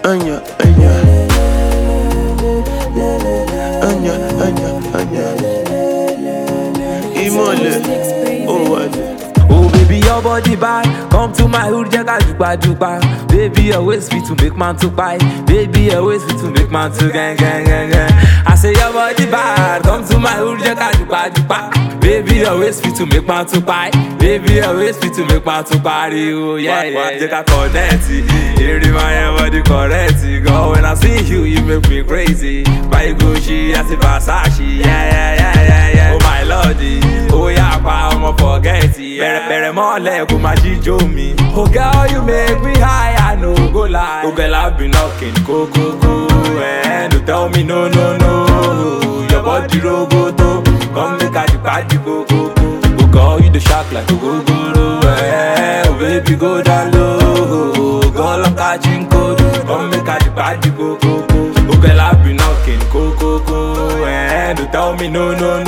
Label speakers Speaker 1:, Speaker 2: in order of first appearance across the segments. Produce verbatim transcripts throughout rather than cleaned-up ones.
Speaker 1: Anya, Anya, Anya, Anya, Anya. Imole, oh what?
Speaker 2: Oh baby, your body bad. Come to my hood, jaga jupa jupa. Baby, always fit to make man to buy. Baby, always fit to make man to gang gang gang gang. I say your body bad. Come to my hood, jaga jupa jupa. Baby, always fit to make man to buy. Baby, always fit to make man to party. Oh yeah yeah. Jaga connect, you my body correct. Girl, when I see you, you make me crazy. Buy Gucci, I see Versace. Yeah yeah yeah yeah yeah. Oh my lordy, oh yeah, pa, I'ma forget it. Better, better more leg with my G-Joe me. Oh girl, you make me high, I no go lie. Oh girl, I've been knocking, go, go, go. And don't tell me no, no, no. Your body roboto, come make a party, go, go, go. Oh girl, you the shark like a go, go, go. Eh, oh baby, go down low. Girl, I'm catching cold, come make a party, go, go, go. Oh girl, I've been knocking, go, go, go. And don't tell me no, no,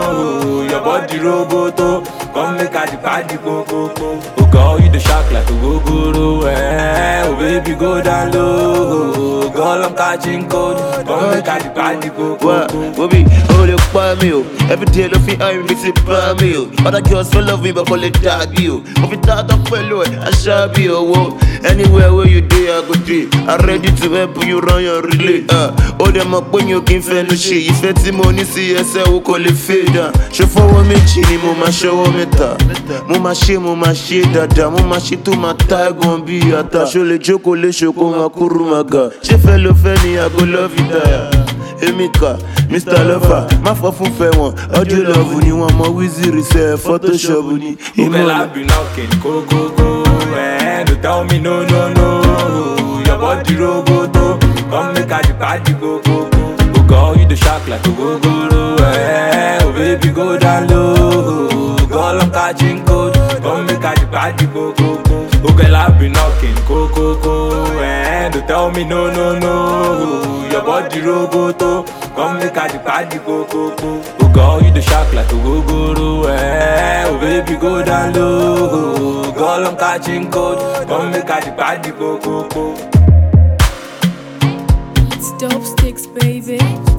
Speaker 2: no. Your body roboto, come make a party, go, go, go. Oh girl, you the shark like a go, go, go. Eh, oh baby, go down low. Girl, I'm catching cold, come make a party, go, go, go.
Speaker 1: Bobby, hold your palm, yo. Every day, love me, I'm busy, palm, yo. Other girls will love me, but call it daddy, yo. Bobby, that up fellow, I shall be, oh. Anywhere where you do, I go do. I'm ready to help you run your relay. Uh, all them up when you can feel no shit. If it's money, see yourself, we call it fader. Show for me, chini, mama, show me ta. Mama, she, mama, she, dada. Mama, she, to my tie, gon' be a ta. Show le joko, le shoko, ma kuru, maga. She fellow Fanny, I go love you, daya. Emika, Mister Lover, my for fair one. Audio love, you want my wizzy reserve, Photoshop, ni.
Speaker 2: Girl, I've been knocking, go, go, go. And don't tell me no, no, no. Your body roboto, come make a party, go, go, go. Oh girl, you the shark like a go, go, go. Eh, oh baby, go down low. Girl, I'm catching cold, come make a party, go, go, go. Oh girl, I've been knocking, go, go, go. And don't tell me no, no, no. Your body roboto, come make a party, go, go, go. Oh girl, you the shark like a go, go, go. Eh, oh baby, go down low. Girl, I'm catching cold, come make a party, go, go, go.
Speaker 3: It's dope sticks, baby.